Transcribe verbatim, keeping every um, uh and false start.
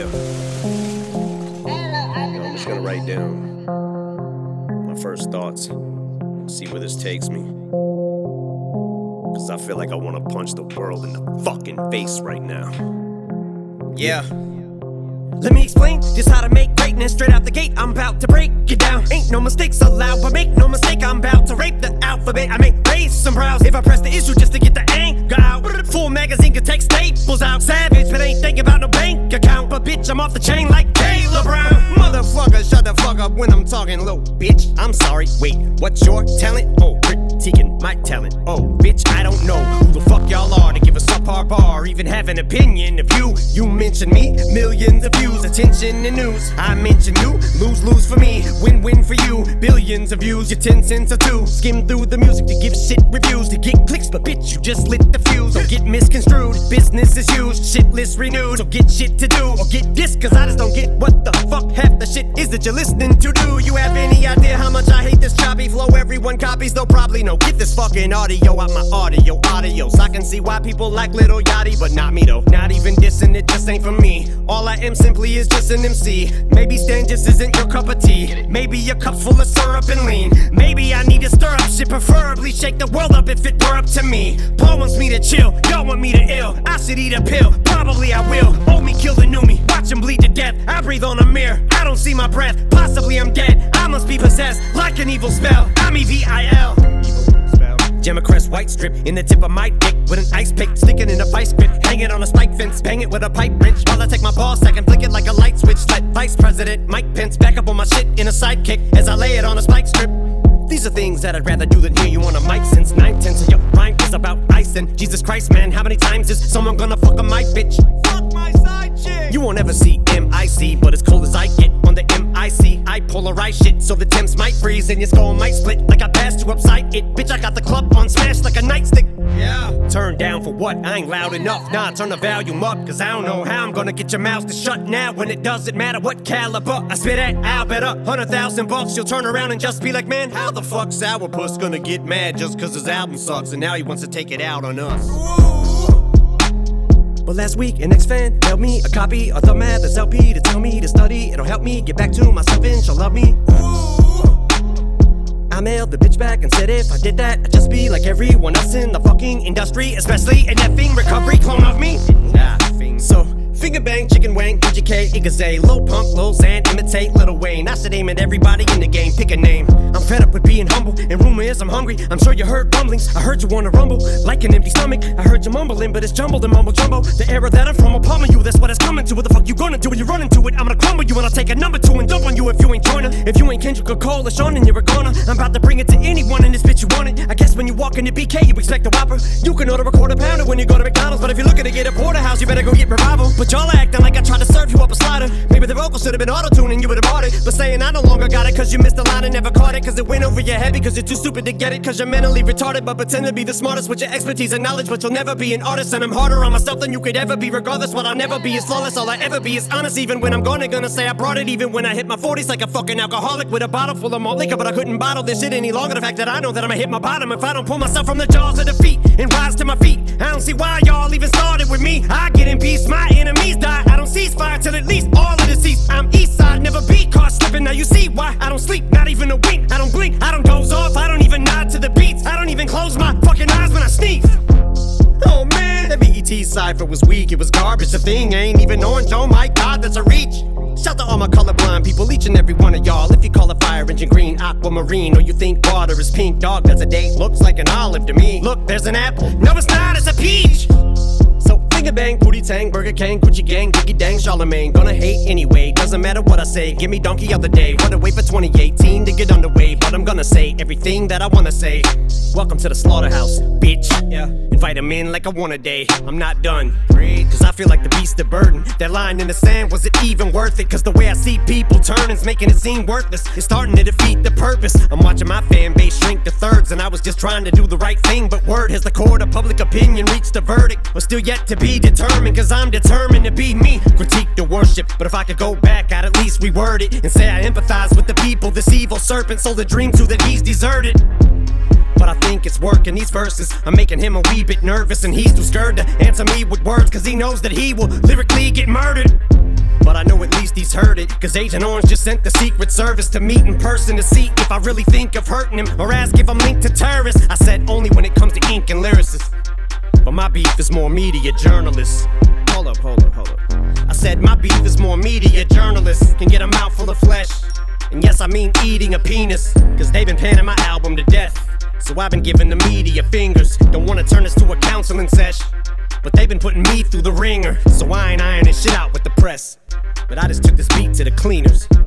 Yeah. I'm just gonna write down my first thoughts, see where this takes me. Cause I feel like I wanna punch the world in the fucking face right now. Yeah. Let me explain just how to make greatness. Straight out the gate, I'm about to break it down. Ain't no mistakes allowed, but make no mistake, I'm about to rape the alphabet. I make raise some brows if I press the issue just to get the anger out. Full magazine can take staples out. Savage, but ain't thinking about no bank account. But bitch, I'm off the chain like Taylor Brown. Motherfucker, shut the fuck up when I'm talking low. Bitch, I'm sorry, wait, what's your talent? Oh, critiquing my talent. Oh, bitch, I don't know who the fuck y'all are to give a subpar bar, even have an opinion of you. You mention me, millions of views, attention and news. I mention you, lose, lose for me, win, win for you. Billions of views, your ten cents or two. Skim through the music to give shit reviews, to get clicks, but bitch, you just lit the fuse. Don't get misconstrued, business is used, shit list renewed. So get shit to do, or get this, cause I just don't get what the fuck half the shit is that you're listening to. Do you have any idea how much I hate this choppy flow? Everyone copies, they'll probably know. Get this fucking audio out my audio, audio. So I can see why people like Lil Yachty, but not me though. Not even dissing, it just ain't for me. All I am simply is just an M C. Maybe Stan just isn't your cup of tea. Maybe your cup's full of syrup and lean. Maybe I need to stir up shit, preferably shake the world up if it were up to me. Paul wants me to chill, y'all want me to ill. I should eat a pill, probably I will. Old me kill the new me, watch him bleed to death. I breathe on a mirror, I don't see my breath. Possibly I'm dead, I must be possessed like an evil spell. I'm E V I L. Gemma Crest white strip in the tip of my dick with an ice pick, sticking in a vice grip, hanging on a spike fence, bang it with a pipe wrench while I take my ball sack and flick it like a light switch. Let Vice President Mike Pence back up on my shit in a sidekick as I lay it on a spike strip. These are things that I'd rather do than hear you on a mic since nine tenths of your rhyme is about icing. Jesus Christ, man, how many times is someone gonna fuck on my bitch? Fuck my side chick. You won't ever see M I C, but as cold as I get on the M I C, I polarize shit so the temps might freeze and your skull might split like I passed you upside it. Bitch, I got the club on smash like a nightstick. Yeah. Turn down for what? I ain't loud enough. Nah, turn the volume up, cause I don't know how I'm gonna get your mouth to shut now when it doesn't matter what caliber I spit at. I'll bet a hundred thousand bucks you'll turn around and just be like, man, how the fuck Sourpuss gonna get mad just cause his album sucks and now he wants to take it out on us? But last week, an ex-fan mailed me a copy of the Mathers L P to tell me to study. It'll help me get back to myself and she'll love me. I mailed the bitch back and said if I did that, I'd just be like everyone else in the fucking industry, especially an effing recovery clone of me. Nah, so finger bang, chicken wang, P G K, Igaze, Lil Pump, Lil Xan, imitate Lil Wayne. I should aim at everybody in the game, pick a name. I'm fed up with being humble, and rumor is I'm hungry. I'm sure you heard rumblings, I heard you wanna rumble like an empty stomach. I heard you mumbling, but it's jumbled and mumble jumbo. The era that I'm from will pummel you, that's what it's coming to. What the fuck you gonna do when you run into it? I'm gonna crumble you and I'll take a number two and dump on you if you ain't joiner. If you ain't Kendrick or Cole or Sean, then you're a goner. I'm about to bring it to anyone in this bitch you want it. I guess when you walk into B K, you expect a Whopper. You can order a quarter pounder when you go to McDonald's, but if you're looking to get a porterhouse, you better go get Revival. But y'all are acting like I tried to serve you up a slider. Maybe the vocals should have been auto-tuned and you would have bought it. But saying I no longer got it cause you missed the line and never caught it, cause it went over your head because you're too stupid to get it, cause you're mentally retarded but pretend to be the smartest with your expertise and knowledge, but you'll never be an artist. And I'm harder on myself than you could ever be. Regardless, what I'll never be is flawless. All I ever be is honest. Even when I'm gonna gonna say I brought it. Even when I hit my forties like a fucking alcoholic with a bottle full of malt liquor, but I couldn't bottle this shit any longer. The fact that I know that I'ma hit my bottom if I don't pull myself from the jaws of defeat and rise to my feet. I don't see why y'all even started with me. I get in peace, my enemies die. I don't cease fire till at least all of the seats. I'm east side, never be caught slipping. Now you see why I don't sleep, not even a wink. I don't blink, I don't doze off, I don't even nod to the beats. I don't even close my fucking eyes when I sneeze. Oh man, that B E T cipher was weak, it was garbage. The thing ain't even orange, oh my god, that's a reach. Shout to all my colorblind people, each and every one of y'all. If you call a fire engine green, aquamarine, or you think water is pink, dog, that's a date. Looks like an olive to me. Look, there's an apple. No, it's not, it's a peach. So finger bang, booty tang, Burger King, Gucci gang, Biggie dang, Charlemagne. Gonna hate anyway, doesn't matter what I say. Give me donkey of the day. Wanna wait for twenty eighteen to get underway, but I'm gonna say everything that I wanna say. Welcome to the slaughterhouse, bitch. Yeah, invite him in like I want a day. I'm not done, cause I feel like the beast of burden. That line in the sand, was it even worth it? Cause the way I see people turning's making it seem worthless. It's starting to defeat the purpose. I'm watching my fan base shrink to thirds, and I was just trying to do the right thing. But word has the court of public opinion reached a verdict, but still yet to be determined, cause I'm determined to be me. Critique the worship, but if I could go back, I'd at least reword it and say I empathize with the people this evil serpent sold a dream to that he's deserted. But I think it's working, these verses are making him a wee bit nervous, and he's too scared to answer me with words, cause he knows that he will lyrically get murdered. but I know at least he's heard it. Cause Agent Orange just sent the Secret Service to meet in person to see if I really think of hurting him, or ask if I'm linked to terrorists. I said only when it comes to ink and lyricists, but my beef is more media journalists. Hold up, hold up, hold up. I said my beef is more media journalists can get a mouthful of flesh. And yes, I mean eating a penis, cause they've been panning my album to death. So I've been giving the media fingers. Don't wanna turn this to a counseling sesh, but they've been putting me through the ringer. So I ain't ironing shit out with the press, but I just took this beat to the cleaners.